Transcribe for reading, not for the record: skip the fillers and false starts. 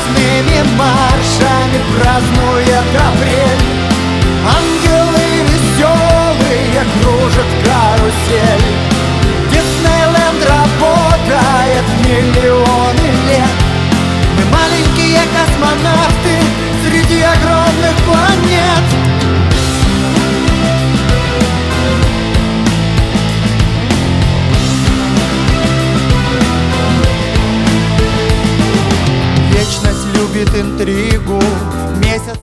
радостными маршами празднует апрель. Ангелы веселые кружат карусель. Диснейленд работает миллионы лет. Мы маленькие космонавты среди огромных планет. Вечность любит интриги